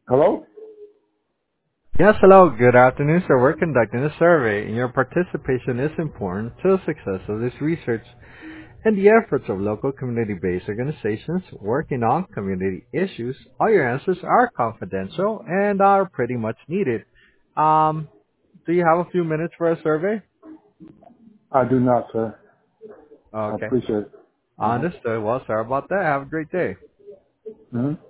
Hello? Yes, hello. Good afternoon, sir. We're conducting a survey, and your participation is important to the success of this research and the efforts of local community-based organizations working on community issues. All your answers are confidential and are pretty much needed. Um, do you have a few minutes for a survey? I do not, sir. I Okay. appreciate it. Uh-huh. Understood. Well, sorry about that. Have a great day. Hmm.